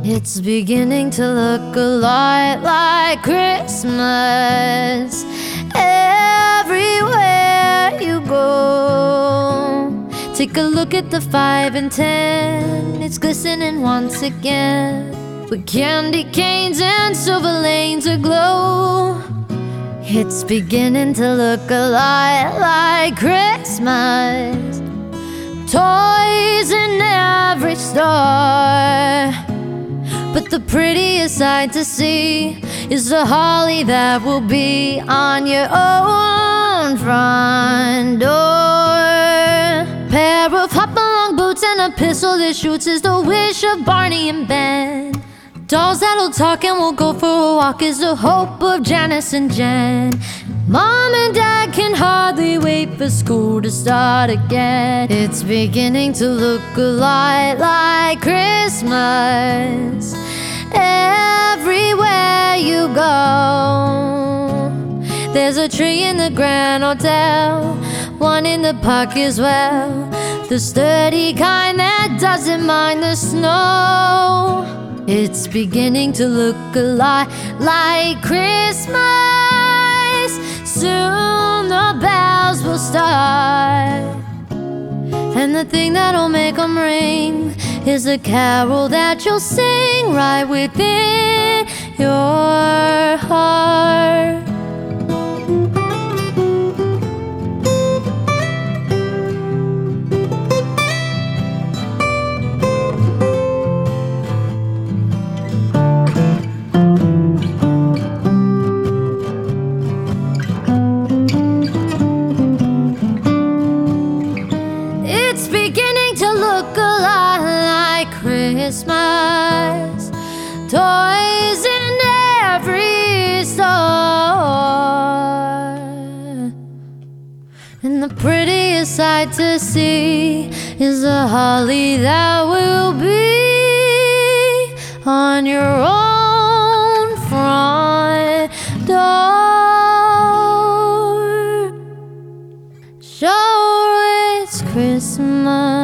It's beginning to look a lot like Christmas everywhere you go. Take a look at the 5 and 10. It's glistening once again, with candy canes and silver lanes aglow. It's beginning to look a lot like Christmas, toys in every store. But the prettiest sight to see is the holly that will be on your own front door. Pair of hop-along boots and a pistol that shoots is the wish of Barney and Ben. Dolls that'll talk and will go for a walk is the hope of Janice and Jen. Mom and Dad can hardly wait for school to start again. It's beginning to look a lot like Christmas everywhere you go. There's a tree in the Grand Hotel, one in the park as well, the sturdy kind that doesn't mind the snow. It's beginning to look a lot like Christmas. Soon the bells will start, and the thing that'll make them ring is a carol that you'll sing right within your heart. It's beginning to look a lot like Christmas, toys in every store. And the prettiest sight to see is the holly that will be on your own front door. Sure, it's Christmas.